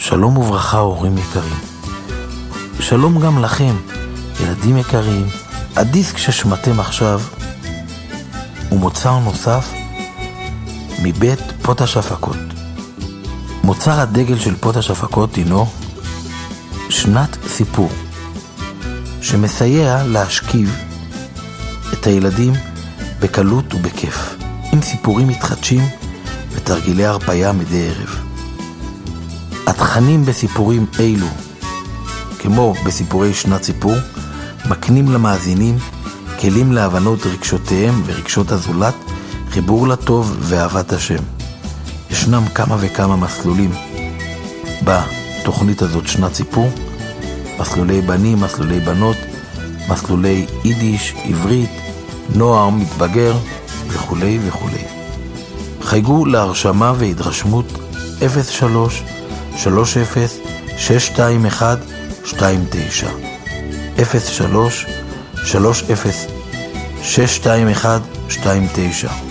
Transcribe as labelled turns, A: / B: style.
A: שלום וברכה הורים יקרים. שלום גם לכם, ילדים יקרים. הדיסק ששמעתם עכשיו הוא מוצר נוסף מבית פוטש הפקות. מוצר הדגל של פוטש הפקות הינו שנת סיפור, שמסייע להשכיב את הילדים בקלות ובכיף, עם סיפורים מתחדשים ותרגילי הרפאיה מדי ערב. התכנים בסיפורים אלו, כמו בסיפורי שנת סיפור, מקנים למאזינים כלים להבנות רגשותיהם ורגשות הזולת, חיבור לטוב ואהבת השם. ישנם כמה וכמה מסלולים בתוכנית הזאת שנת סיפור, מסלולי בנים, מסלולי בנות, מסלולי יידיש, עברית, נוער, מתבגר וכו' וכו'. חייגו להרשמה והתרשמות 03-30-621-29 03-30-621-29